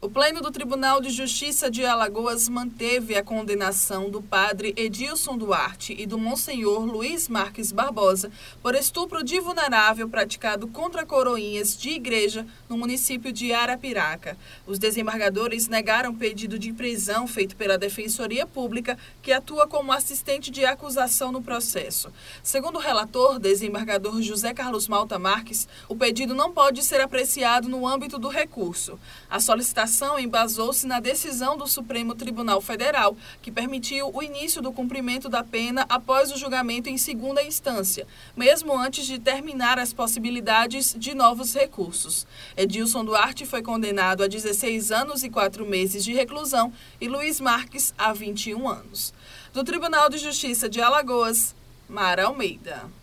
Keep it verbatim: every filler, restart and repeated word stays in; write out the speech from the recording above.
O Pleno do Tribunal de Justiça de Alagoas manteve a condenação do padre Edilson Duarte e do monsenhor Luiz Marques Barbosa por estupro de vulnerável praticado contra coroinhas de igreja no município de Arapiraca. Os desembargadores negaram pedido de prisão feito pela Defensoria Pública, que atua como assistente de acusação no processo. Segundo o relator, desembargador José Carlos Malta Marques, o pedido não pode ser apreciado no âmbito do recurso. A solicitação embasou-se na decisão do Supremo Tribunal Federal, que permitiu o início do cumprimento da pena após o julgamento em segunda instância, mesmo antes de terminar as possibilidades de novos recursos. Edilson Duarte foi condenado a dezesseis anos e quatro meses de reclusão e Luiz Marques a vinte e um anos. Do Tribunal de Justiça de Alagoas, Mara Almeida.